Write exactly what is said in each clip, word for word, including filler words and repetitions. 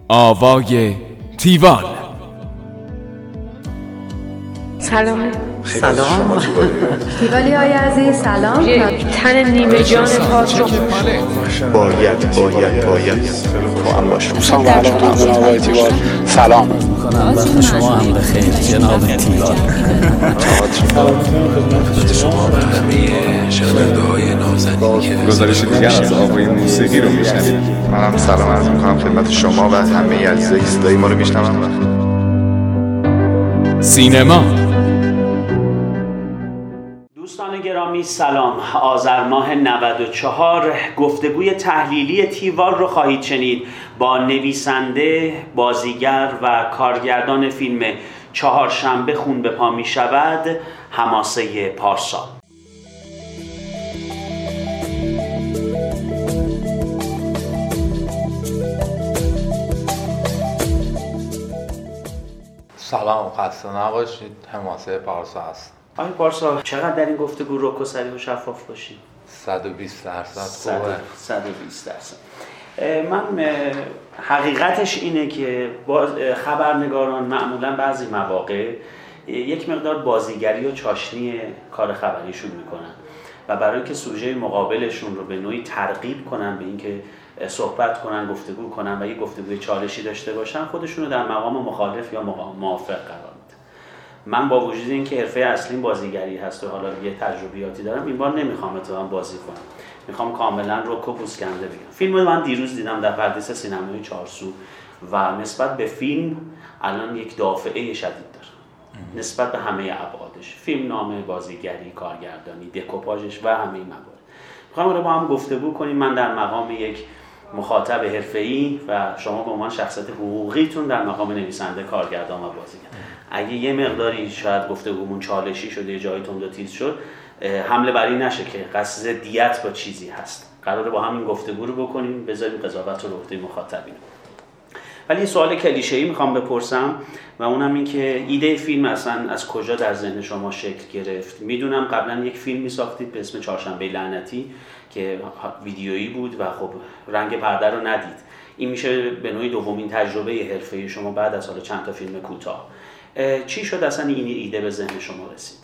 آوای تیوان. سلام. سلام تیوالی های عزیز سلام. یک تن نیمه جان پاک رو باید باید باید تو هم باشم. سلام علیکم جناب آقای تیوال. سلام میکنم وقت شما هم بخیر جناب تیوال. خدمت شما و همه شنونده های نازنین که گزارش دیگر از آوای موسیقی رو میشنید. منم سلام عرض میکنم خدمت شما و همه عزیزای که صدای ما رو میشنون. سینما. دوستان گرامی سلام. آذر ماه نود و چهار گفتگوی تحلیلی تیوال رو خواهید شنید با نویسنده، بازیگر و کارگردان فیلم چهارشنبه خون به پا می شود، حماسه پارسا. سلام، خسته نباشید. حماسه پارسا هست. آقای پارسا چقدر در این گفتگو رک و صریح و شفاف باشیم؟ صد و بیست درصد خوبه. صد و بیست درصد. من حقیقتش اینه که خبرنگاران معمولا بعضی مواقع یک مقدار بازیگری و چاشنی کار خبریشون میکنن و برای که سوژه مقابلشون رو به نوعی ترغیب کنن به اینکه صحبت کنن، گفتگو کنن و یک گفتگوی چالشی داشته باشن، خودشون رو در مقام مخالف یا موافق قرار میدن. من با وجود اینکه حرفه اصلیم بازیگری هست و حالا یه تجربیاتی دارم، این بار نمیخوام اتفاقا بازی کنم، میخوام کاملا رک و پوسکنده بگم. فیلم رو من دیروز دیدم در پردیس سینمای چارسو و نسبت به فیلم الان یک دافعه شدید داره نسبت به همه ابعادش، فیلم نامه، بازیگری، کارگردانی، دکوپاژش و همه این موارد. میخوام رو با هم گفتگو کنیم. من در مقام یک مخاطب حرفه‌ای و شما به عنوان شخصیت حقوقیتون در مقام نویسنده، کارگردان و بازیگر. اگه یه مقداری شاید گفتگومون چالشی شده، یه جایی تند و تیز شد، حمله بر این نشه که قصد دیت با چیزی هست. قراره با هم این گفتگو رو بکنیم، بذاریم قضاوت رو به عهده مخاطبین. ولی یه سوال کلیشه‌ای میخوام بپرسم و اونم این که ایده فیلم اصلا از کجا در ذهن شما شکل گرفت؟ میدونم قبلا یک فیلمی ساختید به اسم چهارشنبه لعنتی که ویدیویی بود و خب رنگ پرده رو ندید. این میشه به نوعی دومین تجربه حرفه‌ای شما بعد از حالا چند تا فیلم کوتاه. چی شد اصلا این ایده به ذهن شما رسید؟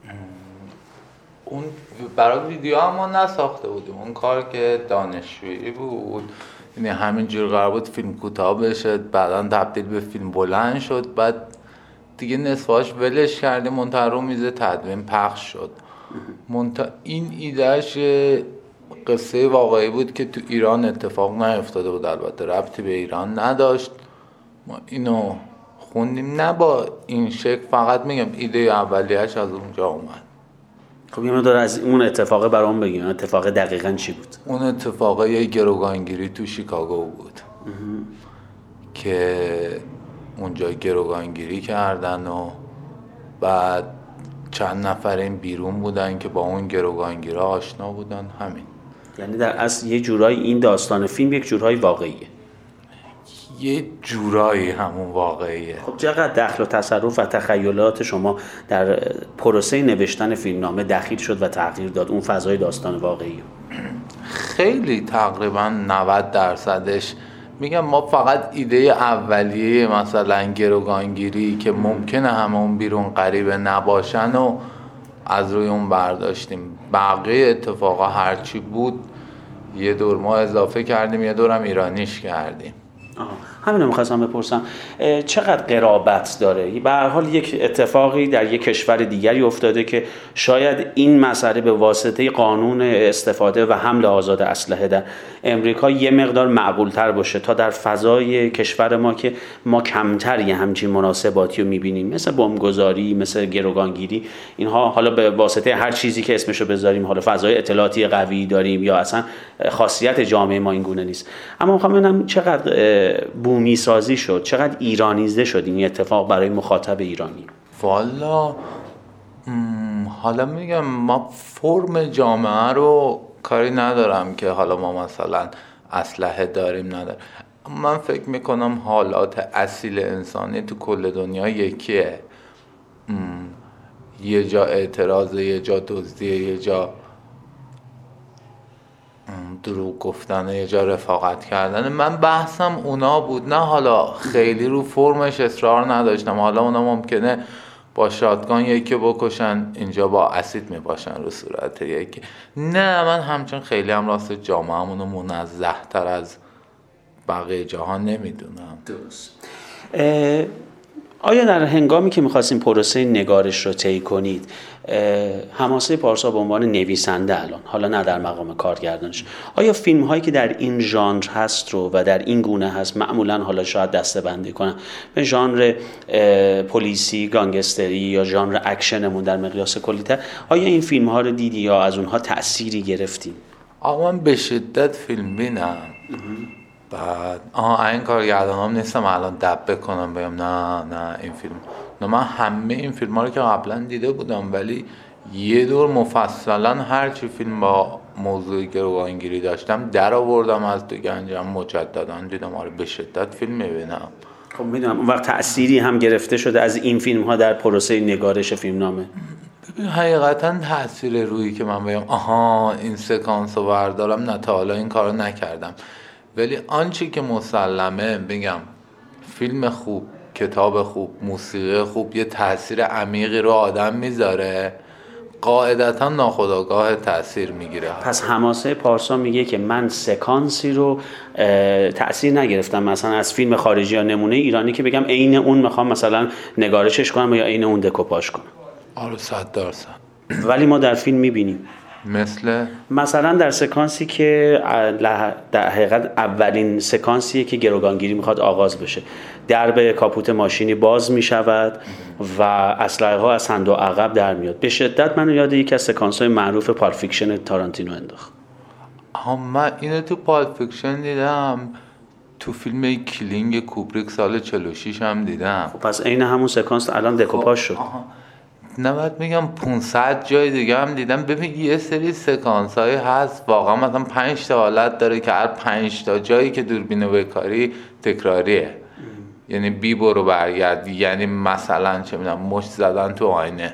اون برای ویدیو هم ما نساخته بودیم، اون کار که دانشجویی بود، یعنی همینجور قرار بود فیلم کوتاه بشه، بعدا تبدیل به فیلم بلند شد، بعد دیگه نصفاش ولش کردیم، منتها رو میز تدوین پخش شد. منتها این ایدهش قصه واقعی بود که تو ایران اتفاق نیفتاده بود، البته ربطی به ایران نداشت. ما اینو خوندیم، نه با این شکل، فقط میگم ایده اولیه‌اش از اونجا اومد. خب یه مقدار از اون اتفاق برام بگیم. اتفاق دقیقاً چی بود؟ اون اتفاق یه گروگانگیری تو شیکاگو بود که اونجا گروگانگیری کردن و بعد چند نفر این بیرون بودن که با اون گروگانگیرها آشنا بودن. همین. یعنی در اصل یه جورایی این داستان فیلم یک جورایی واقعیه. یه جورایی همون واقعیه. خب چقدر دخل و تصرف و تخیلات شما در پروسه نوشتن فیلمنامه دخیل شد و تغییر داد اون فضای داستان واقعی؟ خیلی، تقریبا نود درصدش. میگم ما فقط ایده اولیه مثلا گروگانگیری که ممکنه همون بیرون غریبه نباشن و از روی اون برداشتیم. بقیه اتفاقا هرچی بود یه دور ما اضافه کردیم، یه دورم ایرانیش کردیم. آها، همین رو می‌خواستم بپرسم. چقدر قرابت داره؟ به هر حال یک اتفاقی در یک کشور دیگری افتاده که شاید این مسئله به واسطه قانون استفاده و حمل آزاد اسلحه در امریکا یه مقدار معقول‌تر باشه تا در فضای کشور ما که ما کمتر یه همچین مناسباتی رو می‌بینیم، مثل بمبگذاری، مثل گروگانگیری. اینها حالا به واسطه هر چیزی که اسمشو بذاریم، حالا فضای اطلاعاتی قوی داریم یا اصلا خاصیت جامعه ما این گونه نیست. اما می‌خوام ببینم چقدر بومی سازی شد، چقدر ایرانیزه شد این اتفاق برای مخاطب ایرانی؟ والا حالا میگم ما فرم جامعه رو کاری ندارم که حالا ما مثلا اسلحه داریم نداریم. من فکر میکنم حالات اصیل انسانی تو کل دنیا یکیه. یه جا اعتراضه، یه جا دزدیه، یه جا دروغ گفتن، یه جا رفاقت کردن. من بحثم اونا بود، نه حالا خیلی رو فرمش اصرار نداشتم. حالا اونا ممکنه با شاتگان یکی بکشن، اینجا با اسید میپاشن رو صورت یکی. نه، من همچون خیلی هم راست جامعه‌مونو منزه تر از بقیه جهان نمیدونم. درست. آیا در هنگامی که میخواستیم پروسه نگارش رو طی کنید، حماسه پارسا به عنوان نویسنده الان، حالا نه در مقام کارگردانش، آیا فیلم هایی که در این ژانر هست رو و در این گونه هست، معمولا حالا شاید دسته بندی کنم به ژانر پلیسی، گانگستری یا ژانر اکشنمون در مقیاس کلی‌تر، آیا این فیلم ها رو دیدی یا از اونها تأثیری گرفتیم؟ آقا من به شدت فیلم بینم. بعد آها این کارگردان هم نیستم الان دب بکنم بگم نه نه این فیلم نه. من همه این فیلم ها رو که قبلا دیده بودم، ولی یه دور مفصلا هرچی فیلم با موضوع گروگانگیری داشتم در آوردم از تو گنجم، مجددا دیدم. آره به شدت فیلم میبینم. خب میدونم اون وقت تأثیری هم گرفته شده از این فیلم ها در پروسه نگارش فیلمنامه؟ ببین حقیقتا تأثیر روی که من بگم آها این سکانس رو بردارم، نه تا حالا این کارو نکردم. ولی آنچه که مسلمه بگم فیلم خوب، کتاب خوب، موسیقی خوب یه تأثیر عمیقی رو آدم میذاره، قاعدتا ناخودآگاه تأثیر میگیره. پس حماسه پارسا میگه که من سکانسی رو تأثیر نگرفتم مثلا از فیلم خارجی یا نمونه ایرانی که بگم عین اون میخوام مثلا نگارشش کنم یا عین اون دکوپاژ کنم. آره صد درصد. ولی ما در فیلم میبینیم مثل مثلا در سکانسی که در حقیقت اولین سکانسیه که گروگانگیری میخواد آغاز بشه، درب کاپوت ماشینی باز میشود و اسلحه ها از صندوق عقب در میاد. به شدت منو یاد یکی از سکانس های معروف پالپ فیکشن تارانتینو انداخت. آها من اینو تو پالپ فیکشن دیدم، تو فیلم کلینگ کوبریک سال چهل و شش هم دیدم. خب پس عین همون سکانس الان دکوپاژ شد. نباید میگم پانصد جای دیگه هم دیدم. ببین یه سری سکانس های هست واقعا مثلا پنج تا حالت داره که هر پنج تا جایی که دوربینو بکاری تکراریه. یعنی بی برو برگرد، یعنی مثلا چه میدونم مشت زدن تو آینه،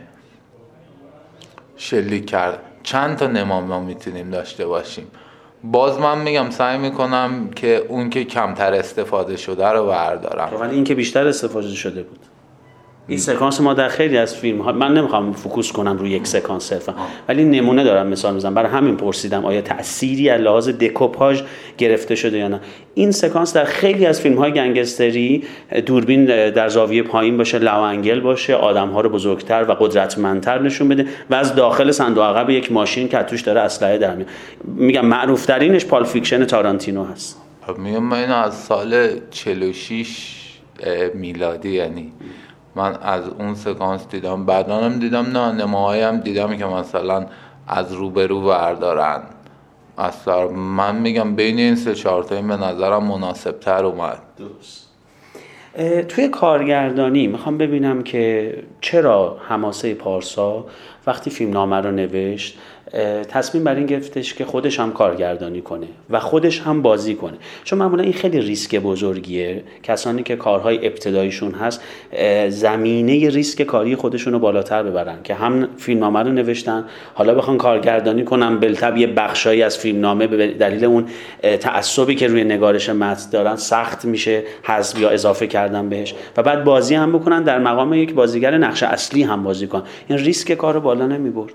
شلیک کرد. چند تا نمام ما میتونیم داشته باشیم. باز من میگم سعی میکنم که اون که کمتر استفاده شده رو بردارم، ولی این که بیشتر استفاده شده بود. این سکانس ما در خیلی از فیلم ها، من نمیخوام فوکوس کنم روی یک سکانس صرفا، ولی نمونه دارم مثال میزنم. برای همین پرسیدم آیا تأثیری از لحاظ دکوپاژ گرفته شده یا نه. این سکانس در خیلی از فیلم های گنگستری دوربین در زاویه پایین باشه، لو انگل باشه، آدم ها رو بزرگتر و قدرتمندتر نشون بده و از داخل صندوق عقب یک ماشین که توش داره اسلحه در میاد. میگم معروف ترینش پالپ فیکشن تارانتینو هست. میگم من اینو از سال چهل و شش میلادی، یعنی من از اون سکانس دیدم. بعدا هم دیدم نه نماهایی هم دیدم که مثلا از روبرو بردارن. اصلا من میگم بین این سه چهار تا این به نظرم مناسب تر اومد. درست. توی کارگردانی میخوام ببینم که چرا حماسه پارسا وقتی فیلمنامه رو نوشت تصمیم بر این گرفتش که خودش هم کارگردانی کنه و خودش هم بازی کنه. چون معمولا این خیلی ریسک بزرگیه. کسانی که کارهای ابتداییشون هست زمینه ریسک کاری خودشون رو بالاتر ببرن که هم فیلمنامه رو نوشتن، حالا بخوان کارگردانی کنن، بالطبع یه بخشایی از فیلمنامه به دلیل اون تعصبی که روی نگارش متن دارن سخت میشه حذف یا اضافه کردن بهش، و بعد بازی هم بکنن در مقام یک بازیگر نقش اصلی هم بازی کنن. این ریسک کارو بالا نمیبرد.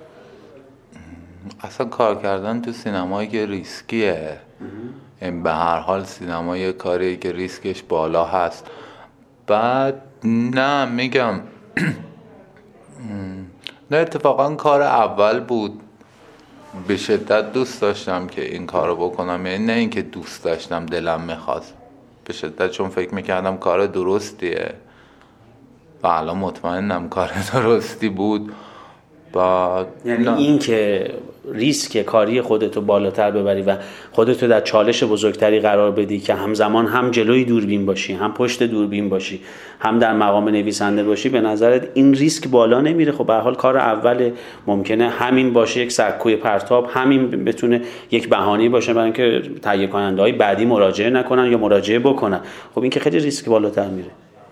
اصلا کار کردن تو سینمایی که ریسکیه. این به هر حال سینما یه کاریه که ریسکش بالا هست. بعد نه میگم نه اتفاقا کار اول بود. به شدت دوست داشتم که این کارو بکنم، یعنی نه اینکه دوست داشتم دلم میخواست، به شدت چون فکر میکردم کار درستیه و الان مطمئنم کار درستی بود. بعد یعنی این که ریسک کاری خودتو بالاتر ببری و خودتو در چالش بزرگتری قرار بدی که همزمان هم جلوی دوربین باشی، هم پشت دوربین باشی، هم در مقام نویسنده باشی، به نظرت این ریسک بالا نمیره؟ خب به هر حال کار اول ممکنه همین باشه، یک سکوی پرتاب، همین بتونه یک بهانه‌ای باشه برای اینکه تهیه کننده‌های بعدی مراجعه نکنن یا مراجعه بکنن. خب این که خیلی ریسک بالاتر میره.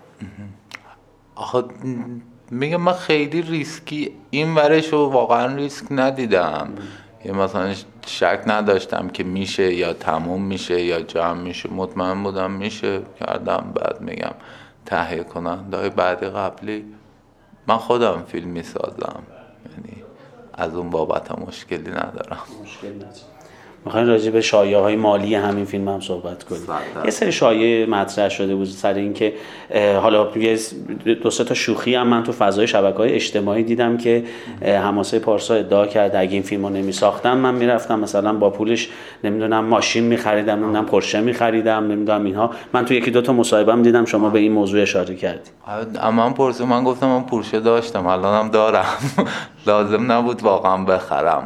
آخه میگم من خیلی ریسکی این ورشو واقعا ریسک ندیدم. یه مثلا شک نداشتم که میشه یا تموم میشه یا جمع میشه، مطمئن بودم میشه کردم. بعد میگم تهیه کننده‌های بعدی قبلی من خودم فیلم میسازم، یعنی از اون بابت هم مشکلی ندارم. مشکل ندارم. میخواین راجع به شایعه‌های مالی همین فیلم هم صحبت کنیم. یه سری شایعه مطرح شده بود سر این که حالا یه دو سه تا شوخی هم من تو فضای شبکه‌های اجتماعی دیدم که حماسه پارسا ادعا کرد اگه این فیلمو نمیساختم من میرفتم مثلا با پولش نمیدونم ماشین میخریدم، نمیدونم پورشه میخریدم، نمیدونم اینها. من تو یکی دو تا مصاحبه‌ام دیدم شما به این موضوع اشاره کردید. اما من پورشه من گفتم من پورشه داشتم، الانم دارم. لازم نبود واقعا بخرم.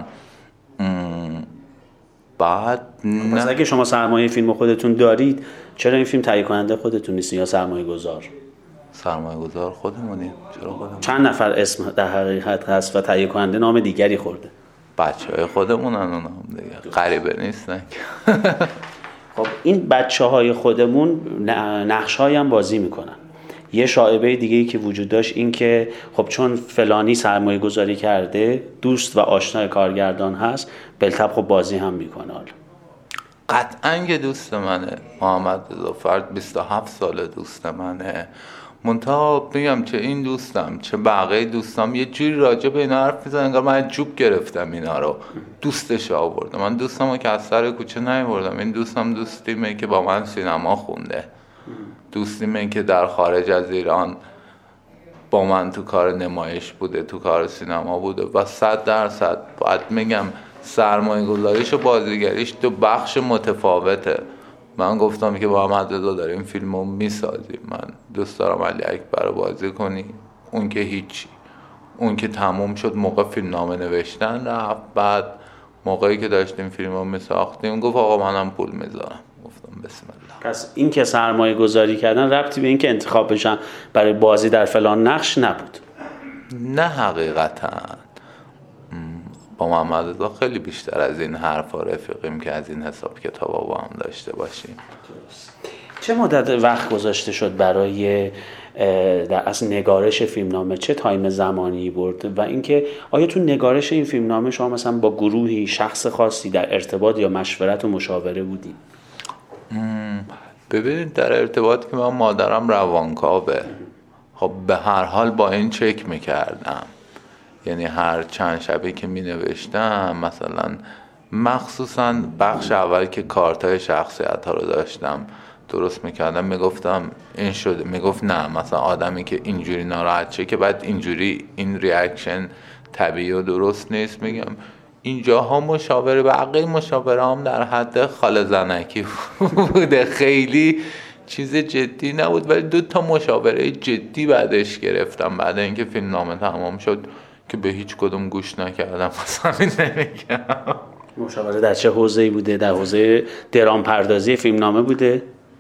بعد مثلا اگه شما سرمایه فیلم خودتون دارید چرا این فیلم تهیه کننده خودتون نیست یا سرمایه گذار؟ سرمایه گذار خودمونیم. چرا خودمون؟ چند نفر اسم در حقیقت هست و تهیه کننده نام دیگری خورده؟ بچهای خودمونن اونم دیگه، غریبه نیستن. خب این بچهای خودمون نقش‌هایی هم بازی میکنن. یه شایعه دیگه‌ای که وجود داشت این که خب چون فلانی سرمایه گذاری کرده دوست و آشنای کارگردان هست بلتب خب بازی هم میکنه. حالا قطعاً که دوست منه محمد رضا فرد، بیست و هفت ساله دوست منه. منتها میگم چه این دوستم چه بقیه دوستام یه جوری راجع به اینا حرف میزنن انگار من جوب گرفتم اینا رو دوستش آوردم. من دوستمو که از سر کوچه نیاوردم. این دوستم دوستیمه که با من سینما خونده، دوستیمه که در خارج از ایران با من تو کار نمایش بوده، تو کار سینما بوده و صد درصد باید میگم سرمایه گذاریش و بازیگریش تو بخش متفاوته. من گفتم که با محمد رضا داریم فیلمو میسازیم، من دوست دارم علی اکبر رو بازی کنی. اون که هیچی، اون که تموم شد موقع فیلم نامه نوشتن رفت. بعد موقعی که داشتیم فیلمو میساختیم گفت آقا منم پول میذارم. گفتم بسم الله. پس این که سرمایه گذاری کردن ربطی به این که انتخاب بشن برای بازی در فلان نقش نبود؟ نه حقیقتا با محمد رضا خیلی بیشتر از این حرفا رفیقیم که از این حساب کتابا با هم داشته باشیم. چه مدت وقت گذاشته شد برای در اصل نگارش فیلمنامه؟ چه تایم زمانی برد؟ و اینکه آیا تو نگارش این فیلمنامه شما مثلا با گروهی شخص خاصی در ارتباط یا مشورت و مشاوره بودی؟ ببینید در ارتباط که من مادرم روانکاوه، خب به هر حال با این چک میکردم. یعنی هر چند شبه که می نوشتم مثلا مخصوصا بخش اول که کارتای شخصیت ها رو داشتم درست میکردم میگفتم این شده، میگفت نه مثلا آدمی که اینجوری ناراحت شه که بعد اینجوری این ریاکشن طبیعی و درست نیست. میگم اینجاها مشاوره بقیه مشاوره هم در حد خاله زنکی بوده، خیلی چیز جدی نبود، ولی دو تا مشاوره جدی بعدش گرفتم بعد اینکه فیلم نامه تمام شد که به هیچ کدوم گوش نکردم. مثلا نمیگم مشاوره در چه حوزه‌ای بوده؟ در حوزه درام پردازی فیلمنامه بوده؟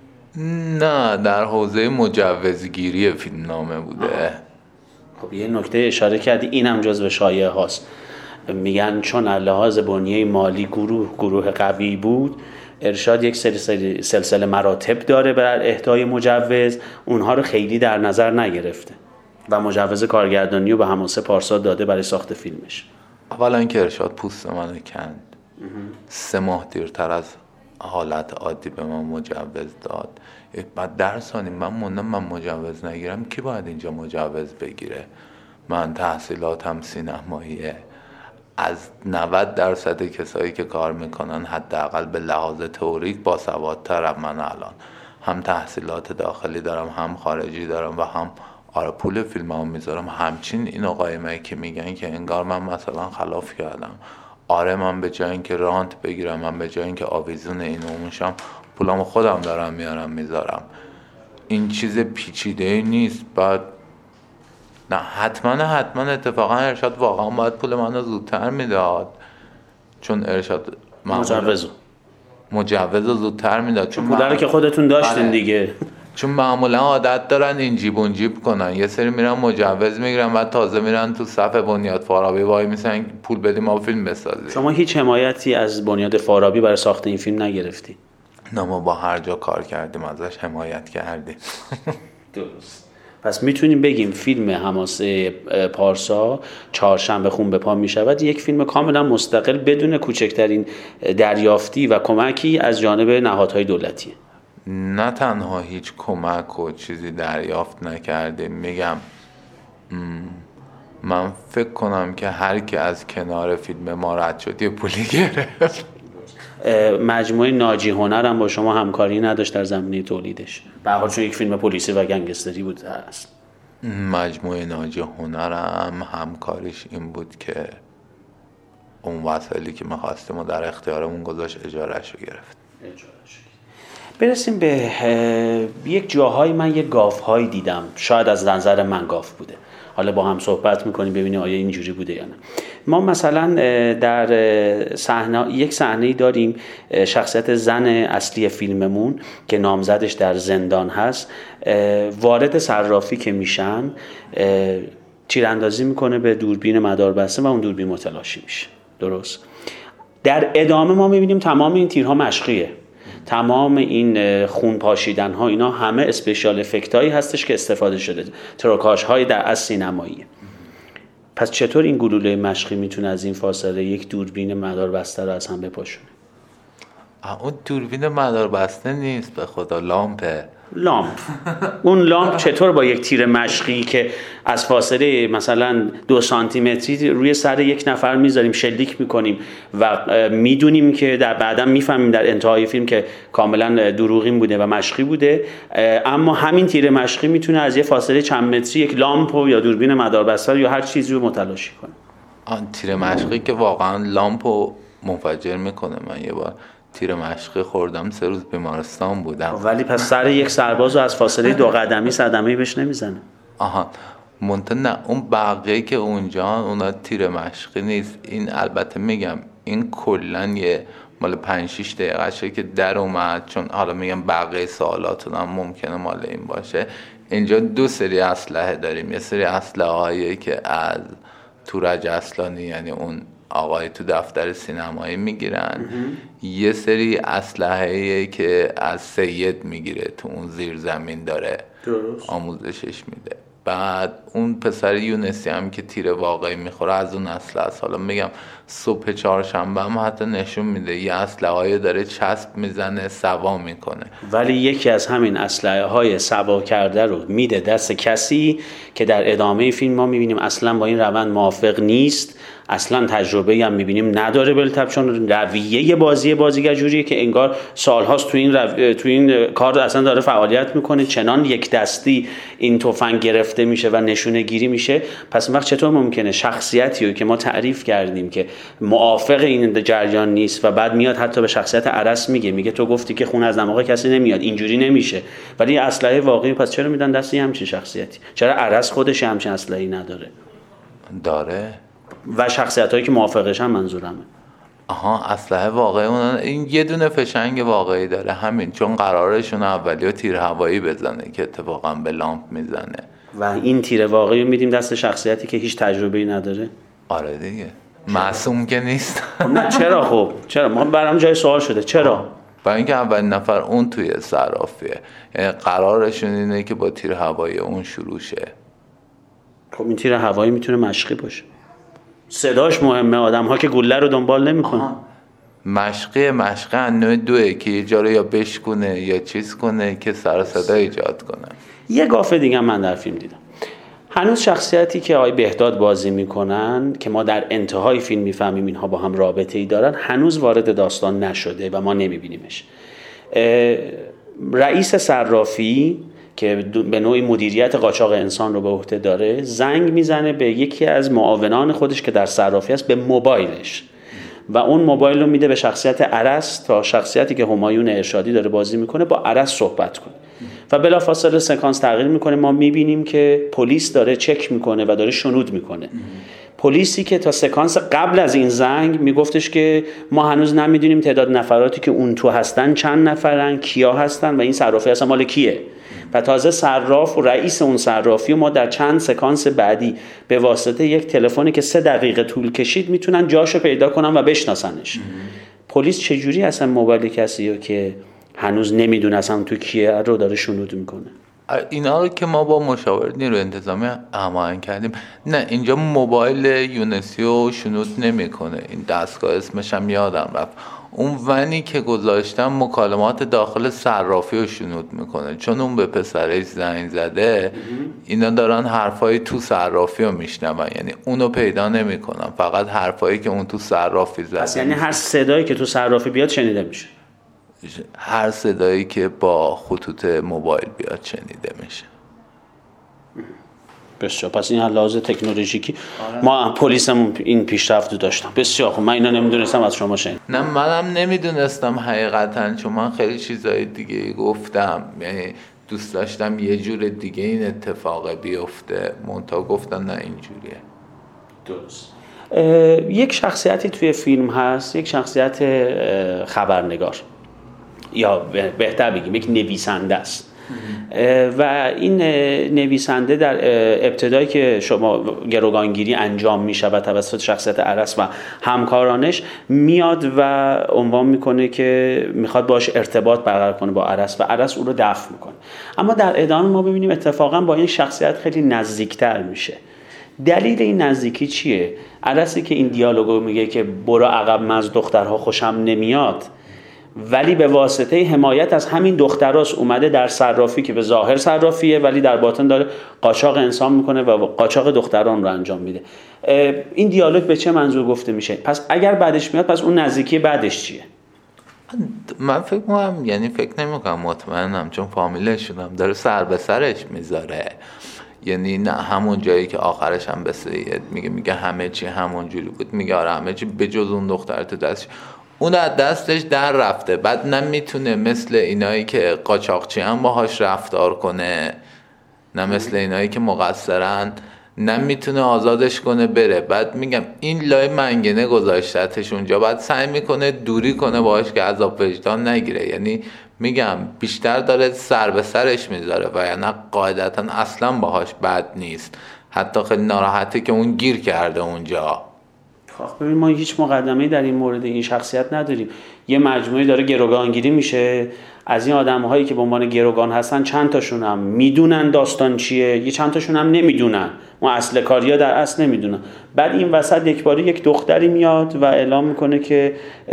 نه در حوزه مجوزگیری فیلمنامه بوده. خب یه نکته اشاره کردی اینم جزو شایعه هاست. میگن چون لحاظ بنیه مالی گروه گروه قوی بود، ارشاد یک سری, سری سلسله مراتب داره برای اهدای مجوز، اونها رو خیلی در نظر نگرفته و مجوز کارگردانی رو به حماسه پارسا داده برای ساخت فیلمش. اولا که ارشاد پوست منو کند، سه ماه دیرتر از حالت عادی به من مجوز داد. بعد در ثانی من موندم من مجوز نگیرم کی باید اینجا مجوز بگیره؟ من تحصیلاتم سینماییه. از نود درصد کسایی که کار میکنن حداقل به لحاظ تئوریک باسوادترم. من الان هم تحصیلات داخلی دارم هم خارجی دارم و هم آره پول فیلمامو میذارم. همچین این آقایمه که میگن که انگار من مثلا خلاف کردم، آره من به جای اینکه رانت بگیرم، من به جای اینکه آویزون اینو میشم پولامو خودم دارم میارم میذارم. این چیز پیچیده نیست. بعد نه حتما حتما اتفاقا ارشاد واقعا باید پول منو زودتر میداد، چون ارشاد مجوزو مجوزو زودتر میداد، چون پول رو که خودتون داشتین دیگه. چون معمولا عادت دارن این جیب اون جیب کنن، یه سری میرن مجوز میگیرن بعد تازه میرن تو صف بنیاد فارابی وای میسن پول بدیم ما فیلم بسازیم. شما هیچ حمایتی از بنیاد فارابی برای ساخت این فیلم نگرفتی؟ نه ما با هر جا کار کردیم ازش حمایت کردیم. درست. پس میتونیم بگیم فیلم حماسه پارسا چهارشنبه خون به پا میشود یک فیلم کاملا مستقل بدون کوچکترین دریافتی و کمکی از جانب نهادهای دولتی. نه تنها هیچ کمک و چیزی دریافت نکردیم، میگم من فکر کنم که هر کی از کنار فیلم ما رد شد یه پولی گرفت. مجموعه ناجی هنر هم با شما همکاری نداشت در زمینه تولیدش، به هر حال چون یک فیلم پلیسی و گنگستری بود هست. مجموعه ناجی هنر هم همکاریش این بود که اون وسایلی که می‌خواستیم و در اختیارمون گذاشت اجارهش رو گرفت. برسیم به یک جاهای من یک گاف‌هایی دیدم، شاید از نظر من گاف بوده، حالا با هم صحبت میکنیم ببینیم آیا اینجوری بوده یا نه. ما مثلا در صحنه یک صحنه‌ای داریم شخصیت زن اصلی فیلممون که نامزدش در زندان هست وارد صرافی که میشن تیراندازی میکنه به دوربین مداربسته و اون دوربین متلاشی میشه. درست؟ در ادامه ما میبینیم تمام این تیرها مشقیه، تمام این خون پاشیدن ها اینا همه اسپیشال افکت هایی هستش که استفاده شده، تروکاژ های در از سینماییه. پس چطور این گلوله مشقی میتونه از این فاصله یک دوربین مداربسته رو از هم بپاشونه؟ اون دوربین مداربسته نیست، به خدا لامپه. لامپ اون لامپ چطور با یک تیر مشقی که از فاصله مثلا دو سانتی متری روی سر یک نفر میذاریم شلیک میکنیم و میدونیم که در بعدا میفهمیم در انتهای فیلم که کاملا دروغین بوده و مشقی بوده، اما همین تیر مشقی میتونه از یه فاصله چند متری یک لامپ یا دوربین مداربسته یا هر چیزی رو متلاشی کنه. آن تیر مشقی که واقعا لامپو منفجر میکنه. من یه بار تیر مشقی خوردم، سه روز بیمارستان بودم. ولی پس سر یک سرباز رو از فاصله دو قدمی صدمه‌ای بهش نمیزنه. آها منتها نه، اون بقیه که اونجا اونا تیر مشقی نیست. این البته میگم این کلن یه مال پنج شش دقیقه شه که در اومد، چون حالا میگم بقیه سوالاتون هم ممکنه مال این باشه. اینجا دو سری اسلحه داریم، یه سری اسلحه هایی که از تورج اصلانی یعنی اون آقای تو دفتر سینمایی میگیرن، یه سری اسلحه‌ای که از سید میگیره تو اون زیر زمین داره درست آموزشش میده. بعد اون پسر یونسی هم که تیر واقعی میخوره از اون اسلحه است. حالا میگم صبح چهارشنبه هم حتی نشون میده یه اسلحه‌ای داره چسب میزنه سوا میکنه، ولی یکی از همین اسلحه‌های سوا کرده رو میده دست کسی که در ادامه فیلم ما میبینیم اصلا با این روند موافق نیست، اصلا تجربه‌ای هم می‌بینیم نداره بالطبع، چون رویه بازی بازیگر جوریه که انگار سال‌هاست تو این رو... تو این کار اصلا داره فعالیت میکنه، چنان یک دستی این تفنگ گرفته میشه و نشونه گیری میشه. پس وقت چطور ممکنه شخصیتی رو که ما تعریف کردیم که موافق این جریان نیست و بعد میاد حتی به شخصیت عرس میگه میگه تو گفتی که خون از دماغ کسی نمیاد، اینجوری نمیشه، ولی اسلحه واقعی پس چرا میدن دست همچین شخصیتی؟ چرا عرس خودش همچین اسلحه‌ای نداره؟ داره و شخصیتایی که موافقش هم منظورمه. آها اسلحه واقعی اون این یه دونه فشنگ واقعی داره، همین چون قرارشون اولیو تیر هوایی بزنه که اتفاقا به لامپ میزنه و این تیر واقعی رو میدیم دست شخصیتی که هیچ تجربه‌ای نداره. آره دیگه معصوم که نیست. نه چرا؟ خب چرا؟ ما برام جای سوال شده چرا؟ برای اینکه اولین نفر اون توی صرافیه، یعنی قرارشون اینه که با تیر هوایی اون شروع شه. خب این تیر هوایی میتونه مشقی باشه، صداش مهمه، آدم ها که گوله رو دنبال نمیکنن. مشقی مشقی نوع دوه که یه جا رو یا بشکنه یا چیز کنه که سر صدا ایجاد کنه. یه گافه دیگه من در فیلم دیدم، هنوز شخصیتی که آقای بهداد بازی میکنن که ما در انتهای فیلم میفهمیم اینها با هم رابطه ای دارن هنوز وارد داستان نشده و ما نمیبینیمش. رئیس صرافی که به نوعی مدیریت قاچاق انسان رو به عهده داره زنگ میزنه به یکی از معاونان خودش که در صرافی است به موبایلش و اون موبایل رو میده به شخصیت عرس تا شخصیتی که همایون ارشادی داره بازی میکنه با عرس صحبت کنه و بلافاصله سکانس تغییر میکنه. ما میبینیم که پلیس داره چک میکنه و داره شنود میکنه. پلیسی که تا سکانس قبل از این زنگ میگفتش که ما هنوز نمیدونیم تعداد نفراتی که اون تو هستن چند نفرن، کیا هستن و این صرافی اصلا مال کیه. و تازه صراف و رئیس اون صرافی و ما در چند سکانس بعدی به واسطه یک تلفنی که سه دقیقه طول کشید میتونن جاشو پیدا کنن و بشناسنش. پلیس چجوری اصلا موبایل کسی رو که هنوز نمیدونه اصلا تو کیه رو داره شنود میکنه؟ اینا رو که ما با مشاور نیروی انتظامی هماهنگ کردیم. نه اینجا موبایل یونسیو شنود نمیکنه، این دستگاه اسمش هم یادم رفت. اون ونی که گذاشتم مکالمات داخل صرافی رو شنود میکنه، چون اون به پسرش زنگ زده. اینا دارن حرفای تو صرافی رو میشنون، یعنی اونو پیدا نمیکنن، فقط حرفایی که اون تو صرافی زده. پس یعنی هر صدایی که تو صرافی بیاد شنیده میشه؟ هر صدایی که با خطوط موبایل بیاد شنیده میشه. بسیار. پس این لحاظ تکنولوژیکی ما پلیسمون این پیشرفت رو داشتم. بسیار خوب. من اینا نمیدونستم، از شما شنیدم. نه منم نمیدونستم حقیقتا، چون من خیلی چیزای دیگه گفتم، یعنی دوست داشتم یه جور دیگه این اتفاق بیفته، منتها گفتن نه اینجوریه. درست. یک شخصیتی توی فیلم هست، یک شخصیت خبرنگار، یا بهتر بگیم یک نویسنده است. و این نویسنده در ابتدایی که شما گروگانگیری انجام می شود توسط شخصیت عرس و همکارانش، میاد و عنوان میکنه که میخواد باش ارتباط برقرار کنه با عرس و عرس او رو دفع میکنه. اما در ادامه ما ببینیم اتفاقا با این شخصیت خیلی نزدیکتر میشه. دلیل این نزدیکی چیه؟ عرسی که این دیالوگو میگه که برو عقب، من از دخترها خوشم نمیاد، ولی به واسطه حمایت از همین دختراست اومده در صرافی که به ظاهر صرافیه ولی در باطن داره قاچاق انسان میکنه و قاچاق دختران رو انجام میده. این دیالوگ به چه منظور گفته میشه؟ پس اگر بعدش میاد، پس اون نزدیکی بعدش چیه؟ من فکر میکنم، یعنی فکر نمیکنم، مطمئنم، چون فامیلشون هم داره سر به سرش میذاره. یعنی نه همون جایی که آخرش هم به سید میگه میگه همه چی همون جوری بود، میگه آره همه چی به جز اون دختر تو دستش، اون از دستش در رفته. بعد نمیتونه مثل اینایی که قاچاقچی هم باهاش رفتار کنه، نه مثل اینایی که مقصرن، نمیتونه آزادش کنه بره. بعد میگم این لای منگنه گذاشتتش اونجا، بعد سعی میکنه دوری کنه باهاش که عذاب وجدان نگیره. یعنی میگم بیشتر داره سر به سرش میذاره و یعنی قاعدتا اصلا باهاش بد نیست، حتی خیلی ناراحته که اون گیر کرده اونجا. خب ببین، ما هیچ مقدمه‌ای در این مورد این شخصیت نداریم. یه مجموعه داره گروگانگیری میشه، از این آدم‌هایی که به عنوان گروگان هستن چند تاشون هم میدونن داستان چیه، یه چند تاشون هم نمیدونن، اون اصل کاریا در اصل نمیدونن. بعد این وسط یک باری یک دختری میاد و اعلام میکنه که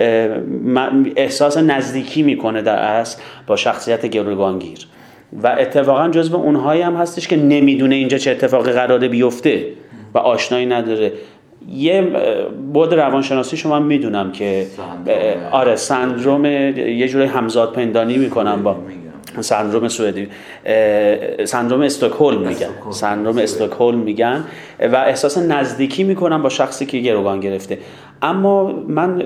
احساس نزدیکی میکنه در اصل با شخصیت گروگانگیر و اتفاقا جزو اونهایی هم هستش که نمیدونه اینجا چه اتفاقی قراره بیفته و آشنایی نداره. یه بود روانشناسی شما میدونم که آره سندروم یه جوری همزاد پندانی میکنم با سندروم سوئدی، سندروم استکهلم میگن، سندروم استکهلم میگن و احساس نزدیکی میکنم با شخصی که گروگان گرفته. اما من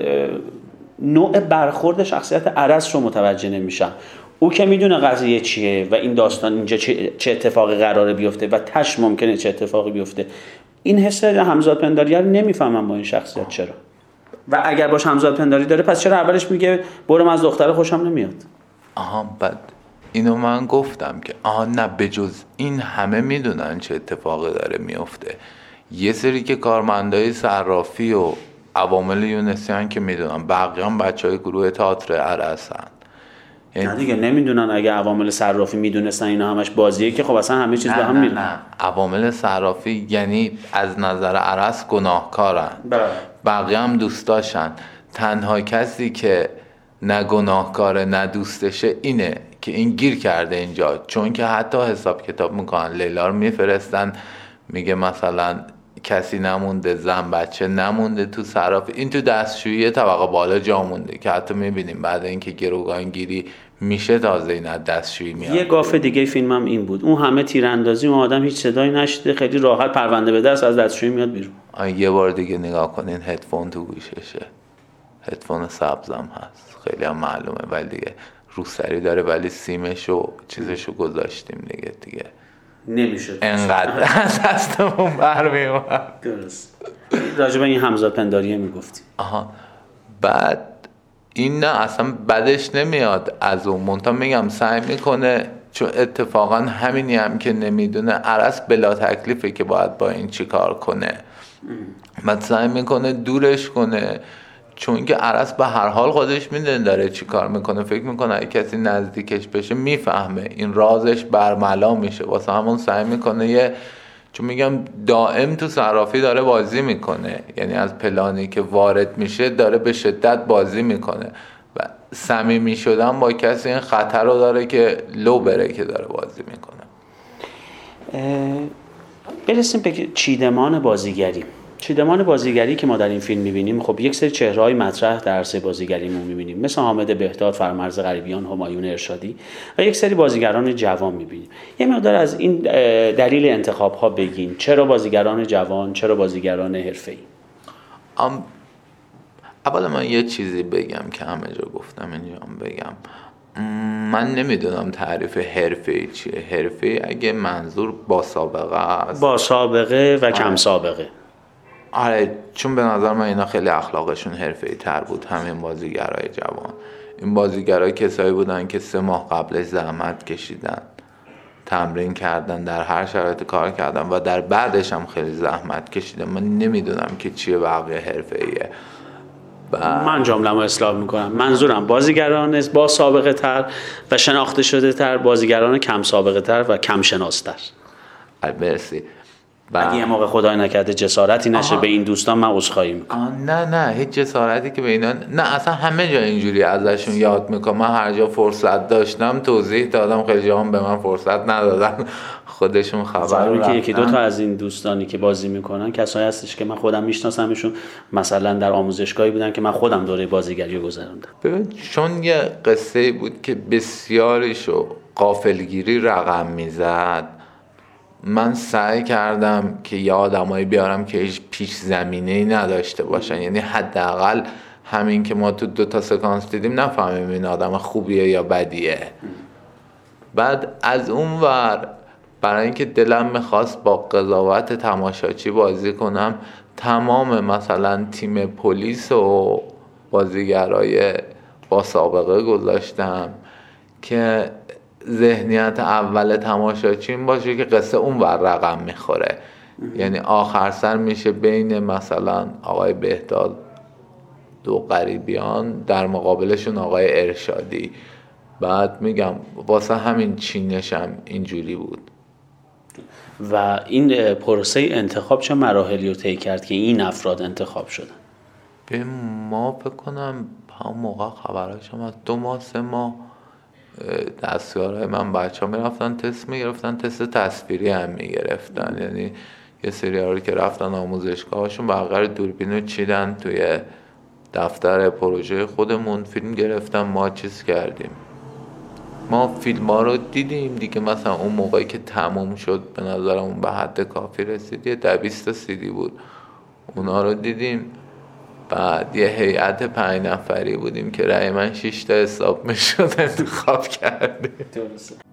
نوع برخورد شخصیت عرس رو متوجه نمیشم. او که میدونه قضیه چیه و این داستان اینجا چه اتفاقی قراره بیفته و تش ممکنه چه اتفاقی بیفته، این حس همزاد پنداری رو نمیفهمم با این شخصیت چرا. و اگر باش همزاد پنداری داره، پس چرا اولش میگه برو من از دختر خوشم نمیاد؟ آها، بعد اینو من گفتم که آها نه، بجز این همه میدونن چه اتفاقی داره میفته. یه سری که کارمندای صرافی و عوامل یونسیان که میدونن، بقیه هم بچهای گروه تئاتر عرسن. نه دیگه نمیدونن. اگه عوامل صرافی میدونستن اینا همش بازیه که خب اصلا همه چیز به هم میره. نه نه، عوامل صرافی یعنی از نظر عرس گناهکارن، بقیه هم دوست داشتن. تنها کسی که نه گناهکاره نه دوستشه اینه که این گیر کرده اینجا، چون که حتی حساب کتاب میکنن، لیلا رو میفرستن، میگه مثلا کسی نمونده، زن بچه نمونده تو صرافی، این تو دستشویی طبقه بالا جا مونده که حتی میبینیم بعد اینکه گروگانگیری میشه تازه این از دستشویی میاد. یه گاف دیگه فیلمم این بود، اون همه تیراندازی، اون آدم هیچ صدایی نشده، خیلی راحت پرونده به دست از دستشویی میاد بیرون. یه بار دیگه نگاه کنین، هدفون تو گوششه، هدفون سبزم هست، خیلی هم معلومه، ولی دیگه روسری داره، ولی سیمش و چیزشو گذاشتیم دیگه دیگه نمیشه انقدر از دستمون برمیومد. درست. راجب این همزاد پنداریه میگفتیم. آها، بعد این نه اصلا بدش نمیاد از اون، منتها میگم سعی میکنه، چون اتفاقا همینی هم که نمیدونه عرس بلا تکلیفه که باید با این چی کار کنه، بعد سعی میکنه دورش کنه، چون که عرس به هر حال خودش میدونه داره چی کار میکنه، فکر میکنه اگه کسی نزدیکش بشه میفهمه این رازش برملا میشه، واسه همون سعی میکنه یه، چون میگم دائم تو صرافی داره بازی میکنه، یعنی از پلانی که وارد میشه داره به شدت بازی میکنه و صمیمی شدن با کسی این خطر رو داره که لو بره که داره بازی میکنه. برسیم به چیدمان بازیگری. چیدمان بازیگری که ما در این فیلم می‌بینیم، خب یک سری چهره‌های مطرح در عرصه بازیگریمون می‌بینیم، مثل حامد بهداد، فرامرز غریبیان، همایون ارشادی و یک سری بازیگران جوان می‌بینیم. یه مقدار از این دلیل انتخاب‌ها بگین. چرا بازیگران جوان؟ چرا بازیگران حرفه‌ای؟ ام اول من یه چیزی بگم که همه جا گفتم، اینجا بگم. من نمیدونم تعریف حرفه‌ای چیه. حرفه‌ای اگه منظور با سابقه است، با سابقه و کم سابقه. آره، چون به نظر من اینا خیلی اخلاقشون حرفه‌ای تر بود، همین بازیگرای جوان. این بازیگرای کسایی بودن که سه ماه قبلش زحمت کشیدن، تمرین کردن، در هر شرایط کار کردن و در بعدش هم خیلی زحمت کشیدن. من نمیدونم که چیه بقیه حرفه‌ایه. با... من جمله‌مو اصلاح میکنم. منظورم بازیگران با سابقه تر و شناخته شده تر، بازیگران کم سابقه تر و کم شناسته تر. مرسی. با... اگه یه موقع خدای نکرده جسارتی نشه آها. به این دوستان من عذرخواهی میکنم. نه نه هیچ جسارتی که به اینا نه، اصلا همه جا اینجوری ازشون یاد میکنم. من هر جا فرصت داشتم توضیح دادم، خیلی جا هم به من فرصت ندادن، خودشون خبر رفتن. که یکی دو تا از این دوستانی که بازی میکنن کسایی هستش که من خودم میشناسمشون، مثلا در آموزشگاهی بودن که من خودم دوره بازیگری رو گذروندم. ببین چون یه قصه بود که بسیاریشو غافلگیری رقم میزد، من سعی کردم که یه آدمایی بیارم که هیچ پیش زمینه‌ای نداشته باشن، یعنی حداقل همین که ما تو دو تا سکانس دیدیم نفهمیم این آدم خوبیه یا بدیه. بعد از اون ور برای اینکه دلم میخواست با قضاوت تماشاچی بازی کنم، تمام مثلا تیم پلیس و بازیگرای با سابقه گذاشتم که ذهنیت اول تماشاچی این باشه که قصه اون ور رقم میخوره، یعنی آخر سر میشه بین مثلا آقای بهداد دو غریبیان در مقابلشون آقای ارشادی. بعد میگم واسه همین چینشم اینجوری بود. و این پروسه انتخاب چه مراحلی رو طی کرد که این افراد انتخاب شدن؟ به ما فکر کنم هم موقع خبراشم از دو ماه سه ماه دستیارهای من بچه ها میرفتن تست میگرفتن، تست تصویری هم میگرفتن، یعنی یه سری هایی که رفتن آموزشگاهشون بقیه دوربین رو چیدن توی دفتر پروژه خودمون، فیلم گرفتن، ما چیز کردیم. ما فیلم ها رو دیدیم دیگه، مثلا اون موقعی که تموم شد به نظرمون به حد کافی رسید، یه دویست تا سیدی بود، اونا رو دیدیم. بعد یه هیئت پنج نفری بودیم که رأی من شش تا حساب میشد انتخاب کردیم.